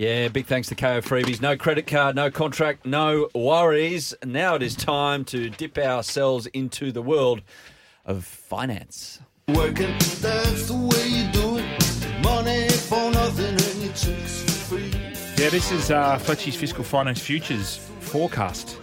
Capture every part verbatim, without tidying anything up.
Yeah, big thanks to K O Freebies. No credit card, no contract, no worries. Now it is time to dip ourselves into the world of finance. Working, that's the way you do it. Money for nothing and your chicks for free. Yeah, this is uh, Fletchy's Fiscal Finance Futures forecast.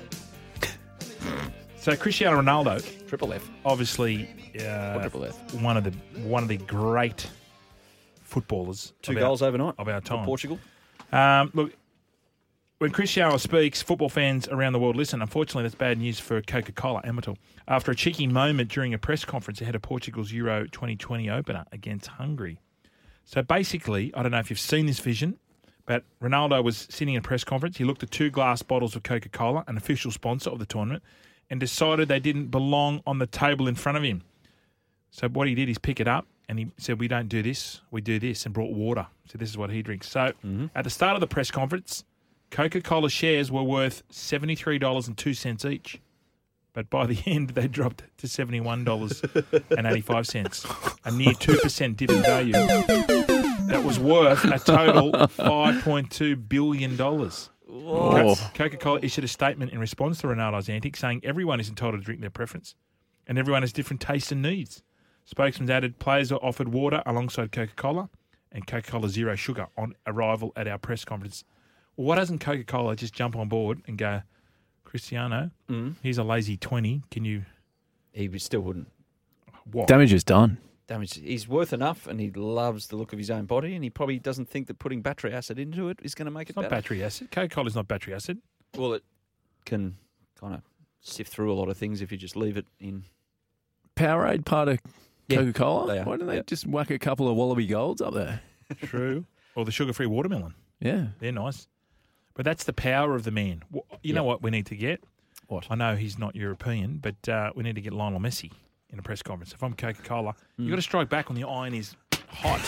So Cristiano Ronaldo, Triple F. obviously uh, Triple F. one of the one of the great footballers. Two of goals our, overnight of our time. for Portugal. Um, look, when Cristiano speaks, football fans around the world listen. Unfortunately, that's bad news for Coca-Cola Amatil. After a cheeky moment during a press conference ahead of Portugal's Euro twenty twenty opener against Hungary. So basically, I don't know if you've seen this vision, but Ronaldo was sitting in a press conference. He looked at two glass bottles of Coca-Cola, an official sponsor of the tournament, and decided they didn't belong on the table in front of him. So what he did is pick it up, and he said, we don't do this, we do this, and brought water. So this is what he drinks. So mm-hmm. at the start of the press conference, Coca-Cola shares were worth seventy-three dollars and two cents each. But by the end, they dropped to seventy-one dollars and eighty-five cents, a near two percent dip in value. That was worth a total five point two billion dollars. Whoa. Coca-Cola issued a statement in response to Ronaldo's antics saying everyone is entitled to drink their preference and everyone has different tastes and needs. Spokesman added players are offered water alongside Coca-Cola and Coca-Cola Zero Sugar on arrival at our press conference. Well, why doesn't Coca-Cola just jump on board and go, Cristiano, mm. here's a lazy twenty. Can you... He still wouldn't. What? Damage is done. Damage. He's worth enough and he loves the look of his own body and he probably doesn't think that putting battery acid into it is going to make it's it not better. battery acid. Coca-Cola's not battery acid. Well, it can kind of sift through a lot of things if you just leave it in... Powerade part of Yeah, Coca-Cola? they are. Why don't they Yeah. just whack a couple of Wallaby Golds up there? True. Or the sugar-free watermelon. Yeah. They're nice. But that's the power of the man. You Yeah. know what we need to get? What? I know he's not European, but uh, we need to get Lionel Messi in a press conference. If I'm Coca-Cola, mm. you've got to strike back when the iron is hot.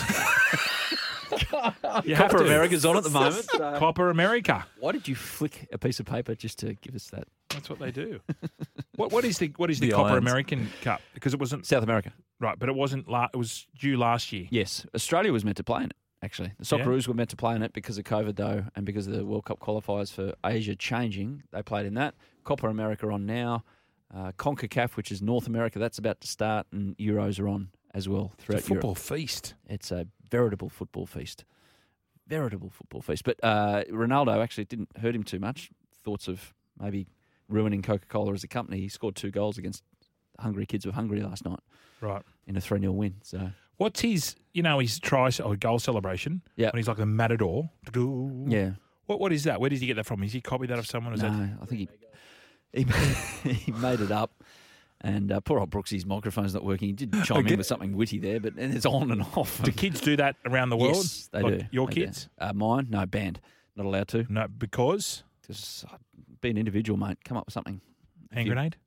you have Copper to. America's on at the moment. So. Copper America. Why did you flick a piece of paper just to give us that? That's what they do. what What is the What is the, The Copper irons. American Cup? Because it wasn't South America. right, but it wasn't. La- it was due last year. Yes, Australia was meant to play in it. Actually, the Socceroos were meant to play in it because of COVID, though, and because of the World Cup qualifiers for Asia changing. They played in that. Copa America on now. Uh, CONCACAF, which is North America, that's about to start, and Euros are on as well throughout It's a football Europe. feast. It's a veritable football feast. Veritable football feast. But uh, Ronaldo actually didn't hurt him too much. Thoughts of maybe ruining Coca-Cola as a company. He scored two goals against the Hungry Kids of Hungary last night. Right. In a three nil win. So What's his, you know, his try or goal celebration? Yeah. When he's like the matador. Yeah. What What is that? Where did he get that from? Is he copied that of someone? Or is No, that... I think he he, he made it up. And uh, poor old Brooksy's microphone's not working. He did chime in with something witty there, but and it's on and off. Do kids do that around the world? Yes, they like do. Your They kids? do. Uh, mine? No, banned. Not allowed to. No, because? Just uh, be an individual, mate. Come up with something. Hand You- grenade?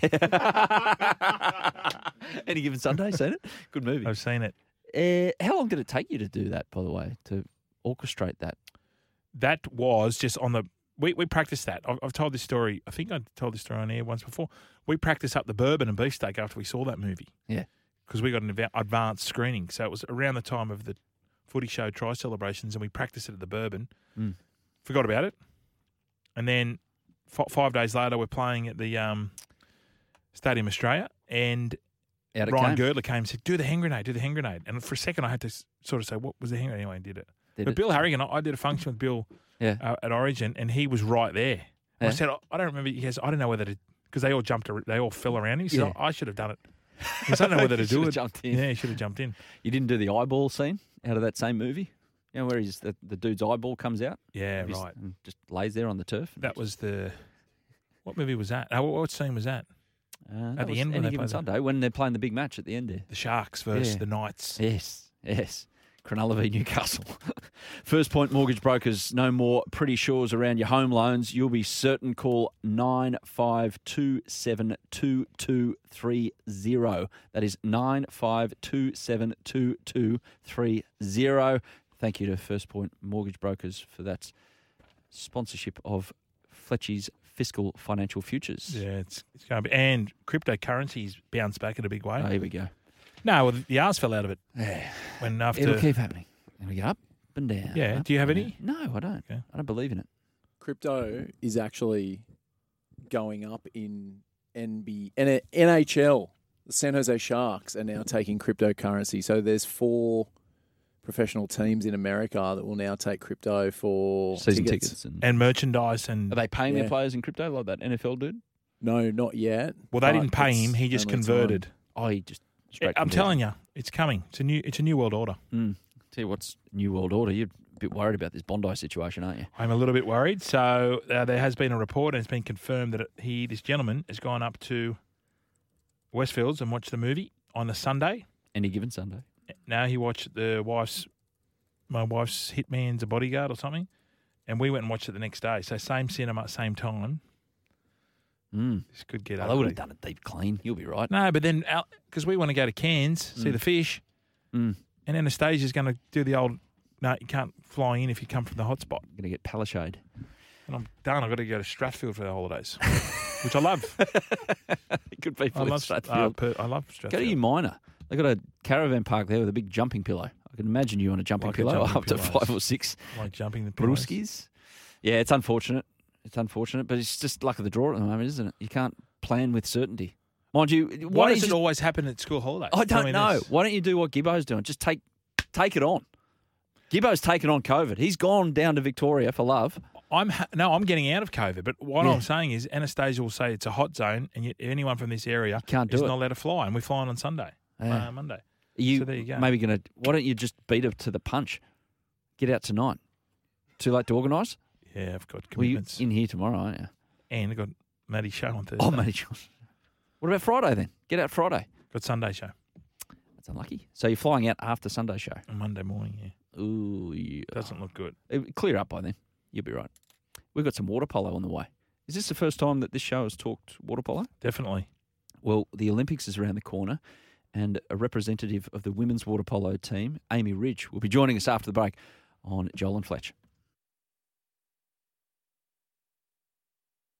Any Given Sunday, seen it? Good movie. I've seen it. Uh, how long did it take you to do that, by the way, to orchestrate that? That was just on the... We, we practiced that. I've, I've told this story. I think I told this story on air once before. We practiced up the bourbon and beefsteak after we saw that movie. Yeah. Because we got an adva- advanced screening. So it was around the time of the footy show try celebrations and we practiced it at the bourbon. Mm. Forgot about it. And then f- five days later, we're playing at the um, Stadium Australia and Out it Ryan came. Girdler came and said, do the hand grenade, do the hand grenade. And for a second, I had to s- sort of say, what was the hand grenade? Anyway, and did it. Did but it? Bill Harrigan, I, I did a function with Bill Yeah. uh, at Origin, and he was right there. Yeah. I said, I, I don't remember. He goes, I don't know whether to, because they all jumped, ar- they all fell around him. He said, Yeah. I, I should have done it. He said, I don't know whether to You do should've it. jumped in. Yeah, he should have jumped in. You didn't do the eyeball scene out of that same movie? You know, where he's, the, the dude's eyeball comes out? Yeah, Just- right. and just lays there on the turf? That was the, what movie was that? Uh, what, what scene was that? Uh, that At the was end when Any they Given play the- Sunday, when they're playing the big match at the end there. The Sharks versus Yeah. the Knights. Yes, yes. Cronulla v Newcastle. First Point Mortgage Brokers. No more pretty sures around your home loans. You'll be certain. Call nine five two seven two two three zero. That is nine five two seven two two three zero. Thank you to First Point Mortgage Brokers for that sponsorship of Fletchy's Fiscal Financial Futures. Yeah, it's, it's going to be. And cryptocurrencies bounced back in a big way. Oh, here we go. No, well, the R's fell out of it. Yeah. When after It'll keep happening. Can we get up? and down. Yeah, up do you have and any? down. No, I don't. Okay. I don't believe in it. Crypto is actually going up in N B A, N H L. The San Jose Sharks are now taking cryptocurrency. So there's four professional teams in America that will now take crypto for Season tickets. tickets. and, And merchandise and Are they paying Yeah. their players in crypto like that N F L dude? No, not yet. well, they but didn't pay it's him. He just only converted. Oh, he just straight. I'm converted. telling you, it's coming. It's a new. It's a new world order. Mm. Tell you what's New World Order. You're a bit worried about this Bondi situation, aren't you? I'm a little bit worried. So uh, there has been a report, and it's been confirmed that he, this gentleman, has gone up to Westfields and watched the movie on the Sunday. Any given Sunday. Now he watched the wife's, my wife's Hitman's a Bodyguard or something, and we went and watched it the next day. So same cinema, same time. Mm. This could get Oh, they would ugly. have done it deep clean. You'll be right. No, but then because we want to go to Cairns, see Mm. the fish, Mm. and Anastasia's going to do the old. No, you can't fly in if you come from the hotspot. Going to get Palishade. And I'm done. I've got to go to Strathfield for the holidays, which I love. Good people I in love Strathfield. Uh, per, I love Strathfield. Go to your minor. They've got a caravan park there with a big jumping pillow. I can imagine you on a jumping Like a pillow jumping up to pillows. five or six like jumping the pillows. brewskis. Yeah, it's unfortunate. It's unfortunate, but it's just luck of the draw at the moment, isn't it? You can't plan with certainty. Mind you, why, Why don't does you it just- always happen at school holidays? I Tell don't me know. this. Why don't you do what Gibbo's doing? Just take take it on. Gibbo's taken on COVID. He's gone down to Victoria for love. I'm ha- no, I'm getting out of COVID. But what Yeah. I'm saying is, Anastasia will say it's a hot zone, and yet anyone from this area Can't do is it. not allowed to fly, and we're flying on Sunday, Yeah. uh, Monday. You So there you go. maybe going to. Why don't you just beat her to the punch? Get out tonight. Too late to organise. Yeah, I've got Well, you commitments, in here tomorrow, aren't you? and I've got Maddie's show on Thursday. Oh, mate. What about Friday then? Get out Friday. Got Sunday show That's unlucky. So you're flying out after Sunday show. on Monday morning. Yeah, Ooh, yeah. doesn't look good. It'll clear up by then. You'll be right. We've got some water polo on the way. Is this the first time that this show has talked water polo? Definitely. Well, the Olympics is around the corner, and a representative of the women's water polo team, Amy Ridge, will be joining us after the break on Joel and Fletch.